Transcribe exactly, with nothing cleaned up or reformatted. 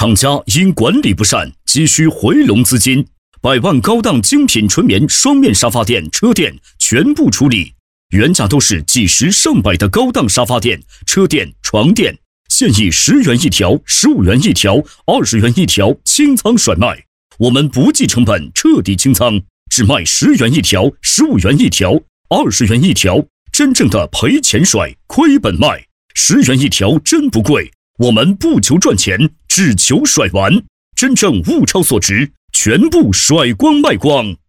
厂家因管理不善，急需回笼资金，百万高档精品纯棉双面沙发垫、车垫全部处理，原价都是几十上百的高档沙发垫、车垫、床垫，现以十元一条、十五元一条、二十元一条清仓甩卖。我们不计成本，彻底清仓，只卖十元一条、十五元一条、二十元一条，真正的赔钱甩，亏本卖。十元一条真不贵，我们不求赚钱，只求甩完，真正物超所值，全部甩光卖光。